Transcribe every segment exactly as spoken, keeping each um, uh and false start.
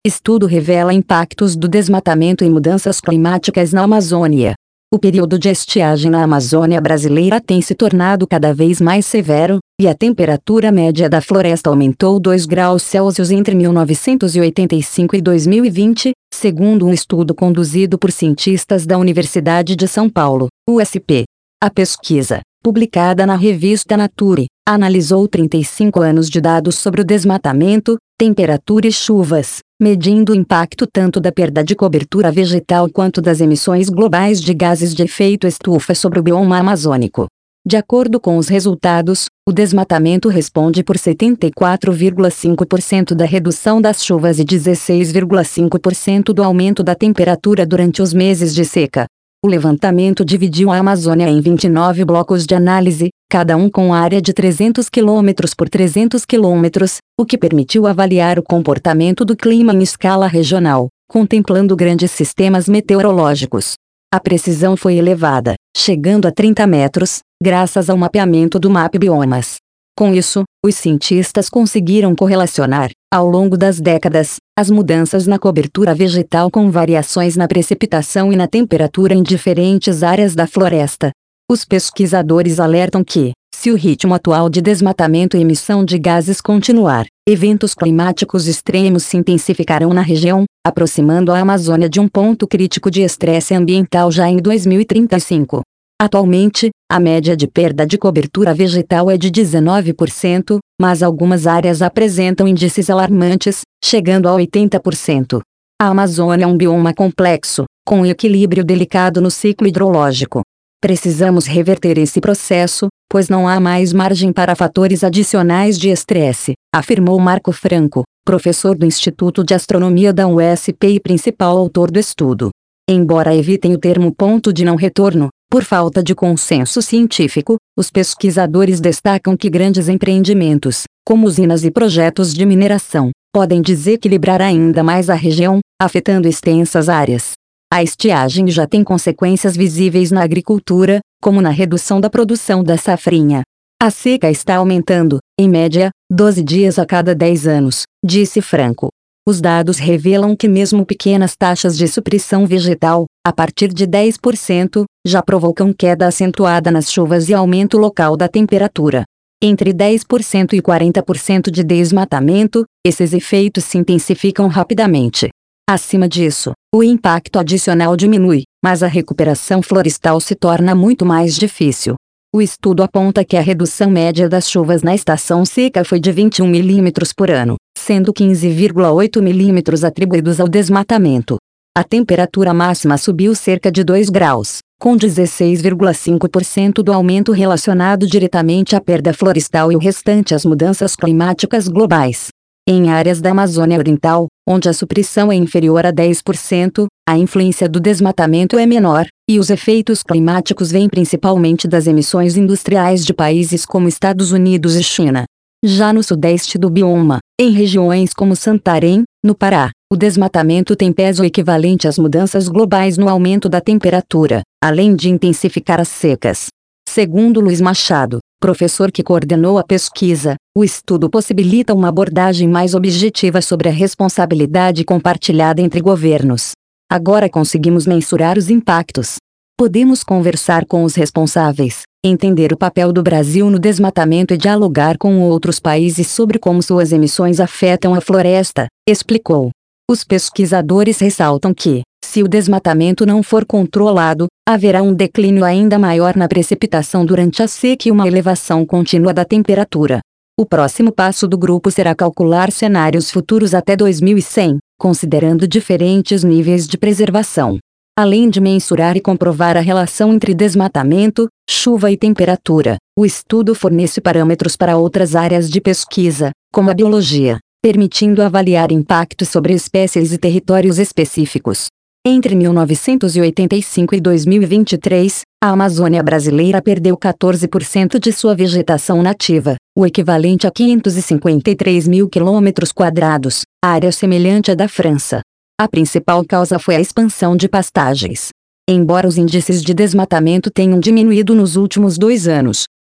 Estudo revela impactos do desmatamento e mudanças climáticas na Amazônia. O período de estiagem na Amazônia brasileira tem se tornado cada vez mais severo, e a temperatura média da floresta aumentou dois graus Celsius entre mil novecentos e oitenta e cinco e dois mil e vinte, segundo um estudo conduzido por cientistas da Universidade de São Paulo, U S P. A pesquisa, publicada na revista Nature, analisou trinta e cinco anos de dados sobre o desmatamento, temperatura e chuvas, medindo o impacto tanto da perda de cobertura vegetal quanto das emissões globais de gases de efeito estufa sobre o bioma amazônico. De acordo com os resultados, o desmatamento responde por setenta e quatro vírgula cinco por cento da redução das chuvas e dezesseis vírgula cinco por cento do aumento da temperatura durante os meses de seca. O levantamento dividiu a Amazônia em vinte e nove blocos de análise, cada um com área de trezentos quilômetros por trezentos quilômetros, o que permitiu avaliar o comportamento do clima em escala regional, contemplando grandes sistemas meteorológicos. A precisão foi elevada, chegando a trinta metros, graças ao mapeamento do MapBiomas. Com isso, os cientistas conseguiram correlacionar, ao longo das décadas, as mudanças na cobertura vegetal com variações na precipitação e na temperatura em diferentes áreas da floresta. Os pesquisadores alertam que, se o ritmo atual de desmatamento e emissão de gases continuar, eventos climáticos extremos se intensificarão na região, aproximando a Amazônia de um ponto crítico de estresse ambiental já em dois mil e trinta e cinco. Atualmente, a média de perda de cobertura vegetal é de dezenove por cento, mas algumas áreas apresentam índices alarmantes, chegando a oitenta por cento. A Amazônia é um bioma complexo, com um equilíbrio delicado no ciclo hidrológico. Precisamos reverter esse processo, pois não há mais margem para fatores adicionais de estresse, afirmou Marco Franco, professor do Instituto de Astronomia da U S P e principal autor do estudo. Embora evitem o termo ponto de não retorno, por falta de consenso científico, os pesquisadores destacam que grandes empreendimentos, como usinas e projetos de mineração, podem desequilibrar ainda mais a região, afetando extensas áreas. A estiagem já tem consequências visíveis na agricultura, como na redução da produção da safrinha. A seca está aumentando, em média, doze dias a cada dez anos, disse Franco. Os dados revelam que mesmo pequenas taxas de supressão vegetal, a partir de dez por cento, já provocam queda acentuada nas chuvas e aumento local da temperatura. Entre dez por cento e quarenta por cento de desmatamento, esses efeitos se intensificam rapidamente. Acima disso, o impacto adicional diminui, mas a recuperação florestal se torna muito mais difícil. O estudo aponta que a redução média das chuvas na estação seca foi de vinte e um milímetros por ano, sendo quinze vírgula oito milímetros atribuídos ao desmatamento. A temperatura máxima subiu cerca de dois graus, com dezesseis vírgula cinco por cento do aumento relacionado diretamente à perda florestal e o restante às mudanças climáticas globais. Em áreas da Amazônia Oriental, onde a supressão é inferior a dez por cento, a influência do desmatamento é menor, e os efeitos climáticos vêm principalmente das emissões industriais de países como Estados Unidos e China. Já no sudeste do bioma, em regiões como Santarém, no Pará, o desmatamento tem peso equivalente às mudanças globais no aumento da temperatura, além de intensificar as secas. Segundo Luiz Machado, professor que coordenou a pesquisa, o estudo possibilita uma abordagem mais objetiva sobre a responsabilidade compartilhada entre governos. Agora conseguimos mensurar os impactos. Podemos conversar com os responsáveis, entender o papel do Brasil no desmatamento e dialogar com outros países sobre como suas emissões afetam a floresta, explicou. Os pesquisadores ressaltam que, se o desmatamento não for controlado, haverá um declínio ainda maior na precipitação durante a seca e uma elevação contínua da temperatura. O próximo passo do grupo será calcular cenários futuros até dois mil e cem, considerando diferentes níveis de preservação. Além de mensurar e comprovar a relação entre desmatamento, chuva e temperatura, o estudo fornece parâmetros para outras áreas de pesquisa, como a biologia, permitindo avaliar impactos sobre espécies e territórios específicos. Entre mil novecentos e oitenta e cinco e dois mil e vinte e três, a Amazônia brasileira perdeu quatorze por cento de sua vegetação nativa, o equivalente a quinhentos e cinquenta e três mil quilômetros quadrados, área semelhante à da França. A principal causa foi a expansão de pastagens. Embora os índices de desmatamento tenham diminuído nos últimos dois anos,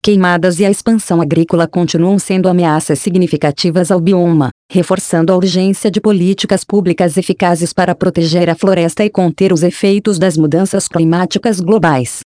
queimadas e a expansão agrícola continuam sendo ameaças significativas ao bioma, reforçando a urgência de políticas públicas eficazes para proteger a floresta e conter os efeitos das mudanças climáticas globais.